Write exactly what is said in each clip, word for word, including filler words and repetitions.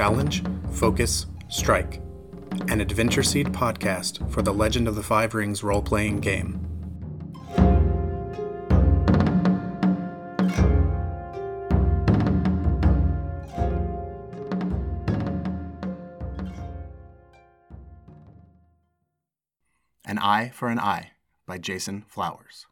Challenge, Focus, Strike, an Adventure Seed podcast for the Legend of the Five Rings role-playing game. An Eye for an Eye by Jason Flowers.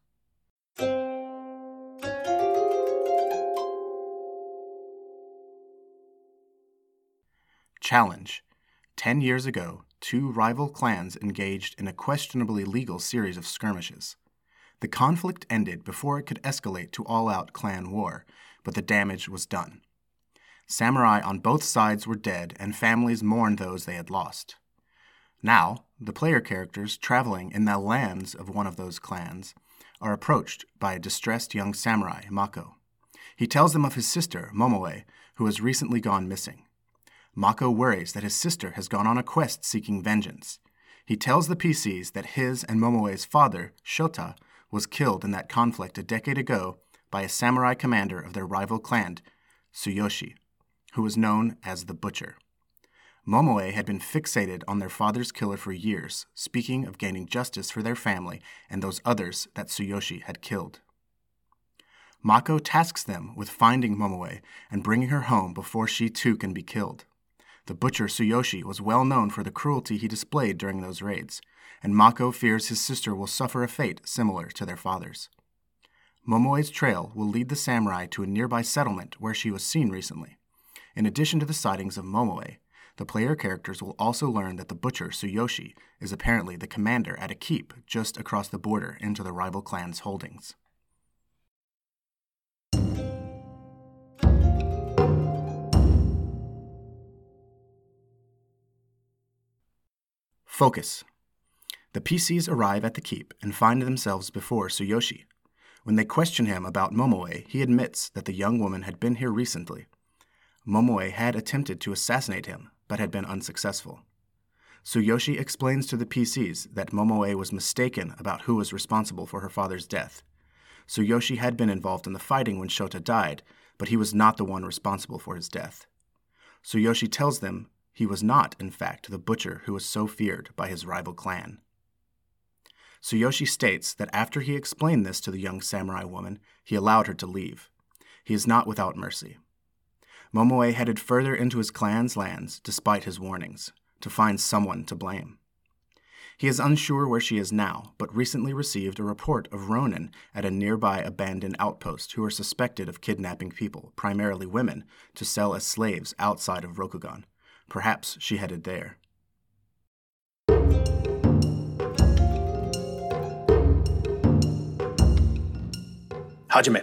Challenge. Ten years ago, two rival clans engaged in a questionably legal series of skirmishes. The conflict ended before it could escalate to all-out clan war, but the damage was done. Samurai on both sides were dead, and families mourned those they had lost. Now, the player characters traveling in the lands of one of those clans are approached by a distressed young samurai, Mako. He tells them of his sister, Momoe, who has recently gone missing. Mako worries that his sister has gone on a quest seeking vengeance. He tells the P Cs that his and Momoe's father, Shota, was killed in that conflict a decade ago by a samurai commander of their rival clan, Tsuyoshi, who was known as the Butcher. Momoe had been fixated on their father's killer for years, speaking of gaining justice for their family and those others that Tsuyoshi had killed. Mako tasks them with finding Momoe and bringing her home before she too can be killed. The Butcher Tsuyoshi was well known for the cruelty he displayed during those raids, and Mako fears his sister will suffer a fate similar to their father's. Momoe's trail will lead the samurai to a nearby settlement where she was seen recently. In addition to the sightings of Momoe, the player characters will also learn that the Butcher Tsuyoshi is apparently the commander at a keep just across the border into the rival clan's holdings. Focus. The P Cs arrive at the keep and find themselves before Tsuyoshi. When they question him about Momoe, he admits that the young woman had been here recently. Momoe had attempted to assassinate him, but had been unsuccessful. Tsuyoshi explains to the P Cs that Momoe was mistaken about who was responsible for her father's death. Tsuyoshi had been involved in the fighting when Shota died, but he was not the one responsible for his death. Tsuyoshi tells them he was not, in fact, the butcher who was so feared by his rival clan. Tsuyoshi states that after he explained this to the young samurai woman, he allowed her to leave. He is not without mercy. Momoe headed further into his clan's lands, despite his warnings, to find someone to blame. He is unsure where she is now, but recently received a report of Ronin at a nearby abandoned outpost who are suspected of kidnapping people, primarily women, to sell as slaves outside of Rokugan. Perhaps she headed there. Hajime.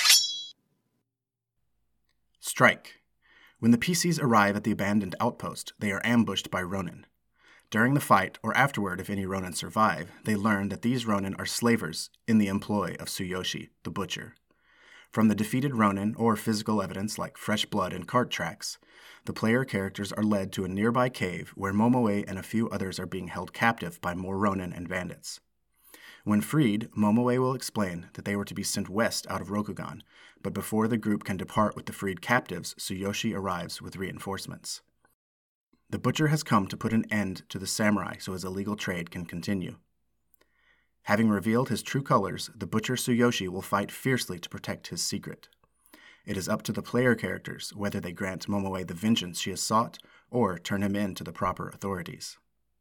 Strike. When the P Cs arrive at the abandoned outpost, they are ambushed by Ronin. During the fight, or afterward if any Ronin survive, they learn that these Ronin are slavers in the employ of Tsuyoshi, the Butcher. From the defeated Ronin, or physical evidence like fresh blood and cart tracks, the player characters are led to a nearby cave where Momoe and a few others are being held captive by more Ronin and bandits. When freed, Momoe will explain that they were to be sent west out of Rokugan, but before the group can depart with the freed captives, Tsuyoshi arrives with reinforcements. The Butcher has come to put an end to the samurai so his illegal trade can continue. Having revealed his true colors, the Butcher Tsuyoshi will fight fiercely to protect his secret. It is up to the player characters whether they grant Momoe the vengeance she has sought or turn him in to the proper authorities.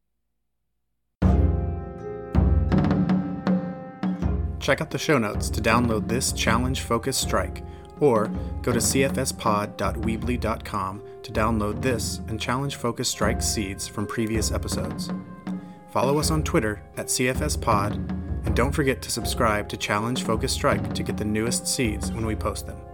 Check out the show notes to download this Challenge Focus Strike, or go to c f s pod dot weebly dot com to download this and Challenge Focus Strike seeds from previous episodes. Follow us on Twitter at C F S Pod, and don't forget to subscribe to Challenge Focus Strike to get the newest seeds when we post them.